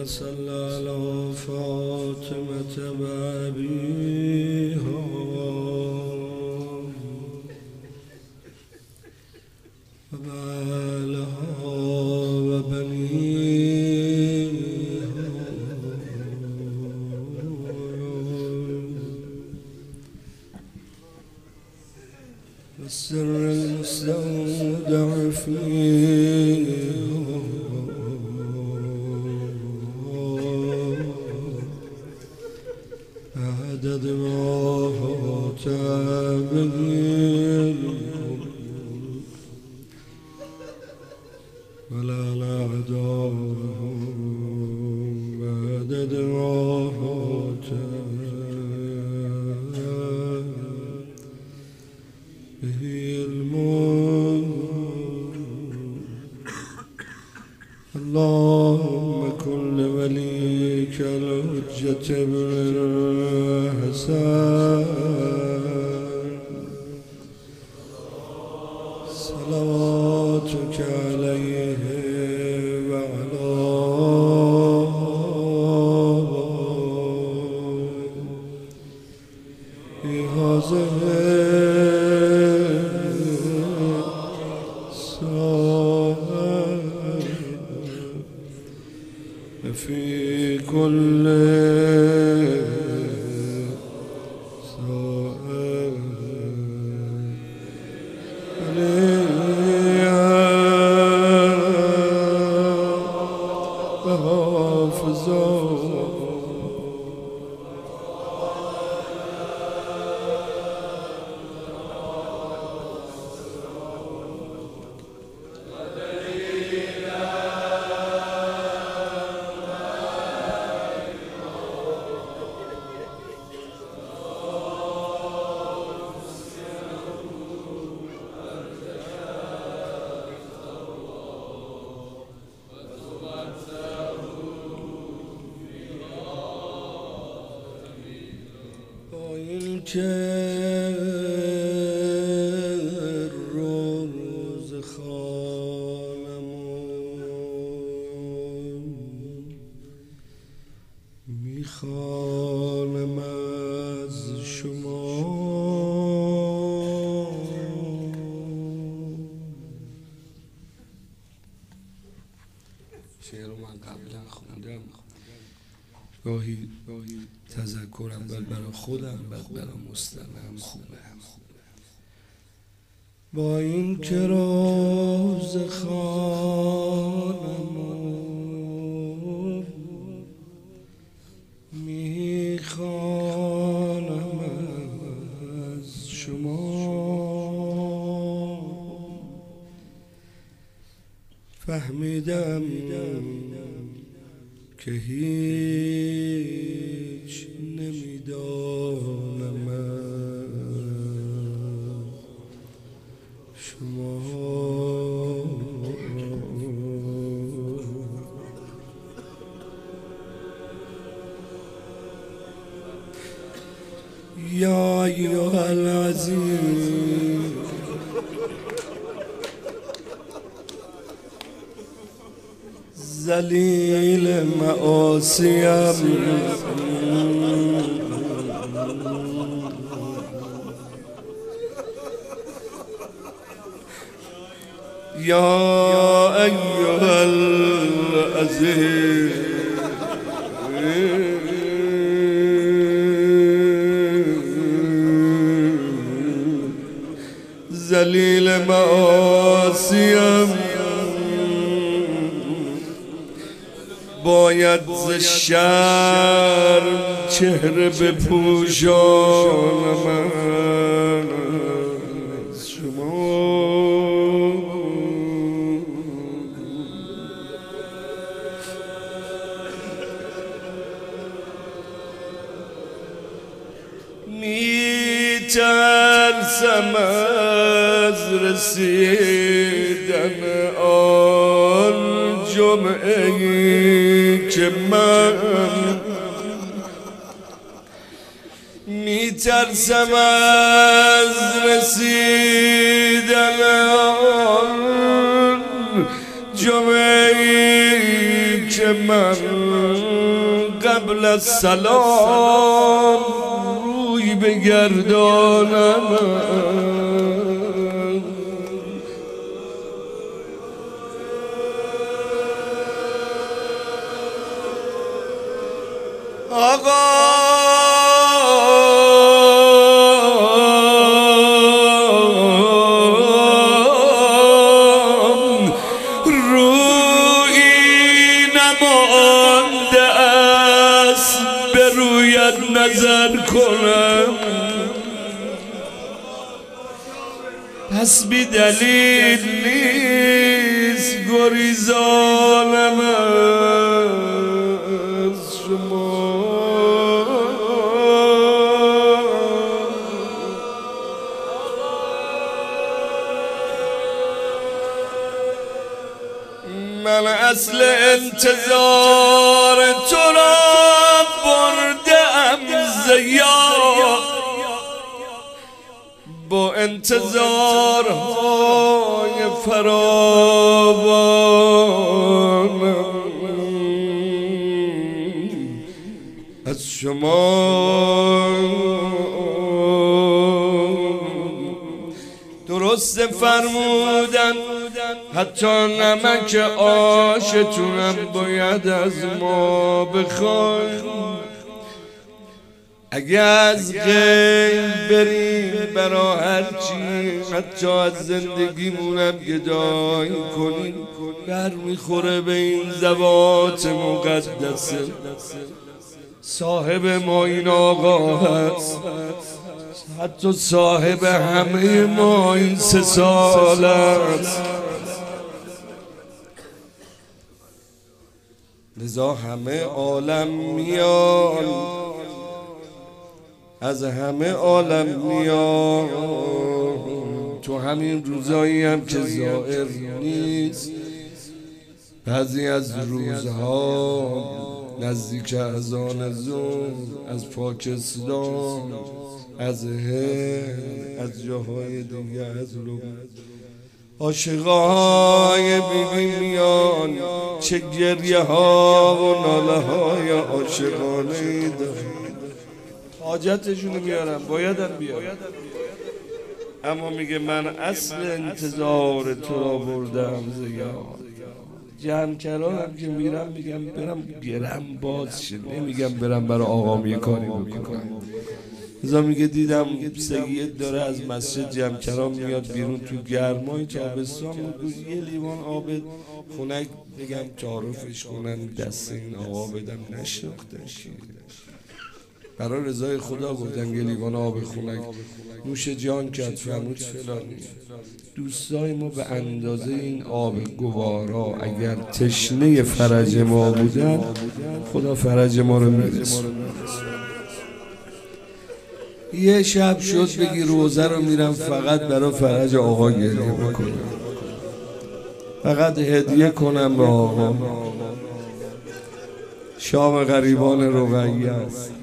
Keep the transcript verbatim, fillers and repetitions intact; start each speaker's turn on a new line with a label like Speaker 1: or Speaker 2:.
Speaker 1: صل على فاطمة وأبيها وبعلها وبنيها والسر المستودع فيها عدد ما تابعين ولا نعدهم عدد ما به الموت. اللهم كن لوليك الحجة بن الحسن صلواتك عليه وعلى هذه في كل ساعة حافظا این که روز خانمون میخوانم از شما شعر رو من قبلا خوندم گاهی تذکر اول برای خودم بعد برای مستمعم خوبه. با این که روز خانمون میخوانم از شما فهمیدم که هیچ نمیدانم شما یا ایها العزیز ذلیل معاصیم یا ایها العزیز ذلیل معاصیم باید ز شرم چهره بپوشانم از شما میترسم از رسیدن آن جمعه که من میترسم از رسیدن آن جمعه که من قبل از سلام روی بگردانم آقا نظر کنم پس بی دلیل نیست گریزانم از شما من اصل انتظار تو را با انتظارهای فراوان از شما درست فرمودن حتی نمک آشتونم باید از ما بخواین اگه از غیب بریم برا هرچی حتی از زندگیمونم گدایی کنیم بر میخوره به این ذوات مقدسه صاحب ما این آقا هست حتی صاحب همه ما این سه سال هست لذا همه عالم میان از همه عالم میاد تو همین روزایی هم که ظاهر نیست بعضی از روزها نزدیک اذان ظهر از پاکستان از هند از جاهای دیگه از لبنان عاشقای بیبی میان چه گریه ها و ناله های عاشقانه دارن حاجتشونو میارم بایدم بیارم اما میگه من اصل انتظار تو را بردم زیاد جمع کردم که میرم میگم برم گرم باز شد نمیگم برم برای آقام یه کاری بکنم ازا میگه دیدم سید داره از مسجد جمع کرام میاد بیرون تو گرمای تابستان یه لیوان آب خنک بگم تعارفش کنن دست این آقا بدم نشناختش برای رضای خدا گفتن یه لیوان آب خنک نوش جان کرد فرمود فلانی دوستای ما به اندازه این آب گوارا اگر تشنه فرج ما بودن خدا فرج ما رو میرسه یه شب شد بگی روزه رو میرم فقط برای فرج آقا گریه بکنم فقط هدیه کنم به آقا شام غریبان رقیه است